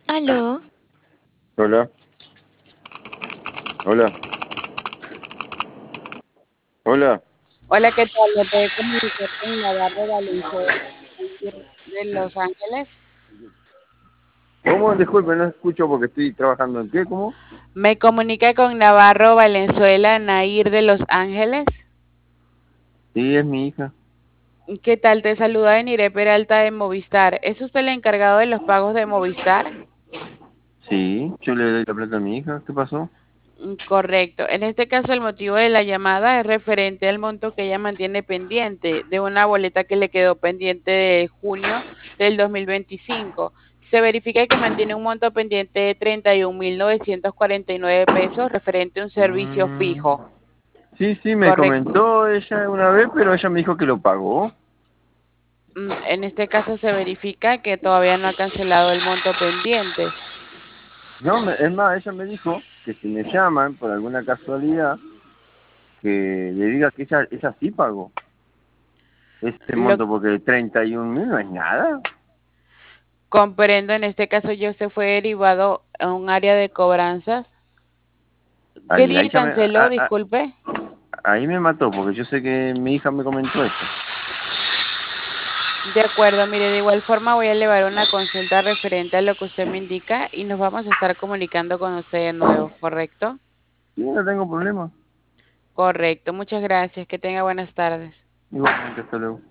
Aló, Hola, hola, hola. Hola, ¿qué tal? ¿Me puede comunicar con Navarro Valenzuela de Los Ángeles? ¿Cómo? Disculpe, no escucho porque estoy trabajando en qué, ¿cómo? ¿Me comunica con Navarro Valenzuela Nair de Los Ángeles? Sí, es mi hija. ¿Qué tal? Te saluda Enire Peralta de Movistar. ¿Es usted el encargado de los pagos de Movistar? Sí, yo le doy la plata a mi hija. ¿Qué pasó? Correcto. En este caso, el motivo de la llamada es referente al monto que ella mantiene pendiente de una boleta que le quedó pendiente de junio del 2025. Se verifica que mantiene un monto pendiente de 31.949 pesos referente a un servicio Mm, fijo. sí, sí, me Correcto. comentó ella una vez, pero ella me dijo que lo pagó. En este caso se verifica que todavía no ha cancelado el monto pendiente. No, es más, ella me dijo que si me llaman por alguna casualidad, que le diga que ella sí pagó ese Lo monto, porque 31.000 no es nada. comprendo, en este caso yo se fue derivado a un área de cobranzas. ¿Qué Ahí, día ahí ya me, canceló? Disculpe. ahí me mató, porque yo sé que mi hija me comentó eso. De acuerdo, mire, de igual forma voy a elevar una consulta referente a lo que usted me indica y nos vamos a estar comunicando con usted de nuevo, ¿correcto? Sí, no tengo problema. Correcto, muchas gracias, que tenga buenas tardes. Igualmente, hasta luego.